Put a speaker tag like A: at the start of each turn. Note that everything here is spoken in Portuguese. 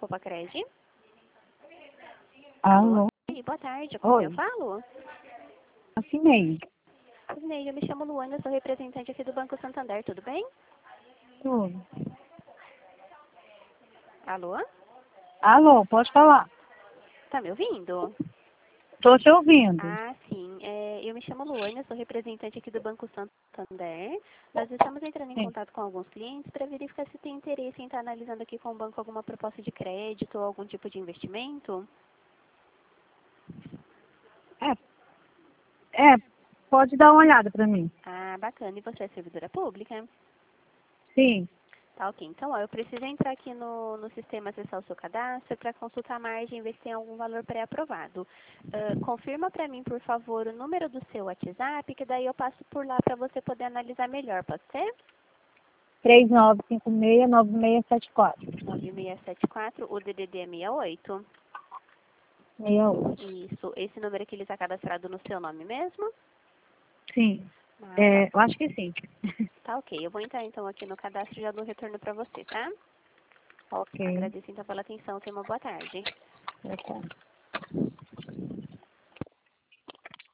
A: Copacred.
B: Alô?
A: Oi, boa tarde, com quem eu
B: Oi,
A: falo?
B: assinei.
A: Osnei, eu me chamo Luana, eu sou representante aqui do Banco Santander, tudo bem?
B: Tudo.
A: Alô?
B: Alô, pode falar.
A: Tá me ouvindo?
B: Tô te ouvindo.
A: Ah, sim. Eu me chamo Luana, eu sou representante aqui do Banco Santander. Nós estamos entrando em
B: Sim.
A: contato com alguns clientes para verificar se tem interesse em estar analisando aqui com o banco alguma proposta de crédito ou algum tipo de investimento.
B: É, pode dar uma olhada pra mim.
A: Ah, bacana. E você é servidora pública?
B: Sim.
A: Tá, ok. Então, ó, eu preciso entrar aqui no sistema, acessar o seu cadastro para consultar a margem e ver se tem algum valor pré-aprovado. Confirma para mim, por favor, o número do seu WhatsApp, que daí eu passo por lá para você poder analisar melhor, pode ser?
B: 3956-9674.
A: 9674, o DDD é 68.
B: 68.
A: Isso. Esse número aqui ele está cadastrado no seu nome mesmo?
B: Sim.
A: Ah, tá.
B: Eu acho que sim.
A: Tá, ok. Eu vou entrar então aqui no cadastro e já dou retorno para você, tá?
B: Ok.
A: Agradeço então pela atenção. Tenha uma boa tarde.
B: Tá.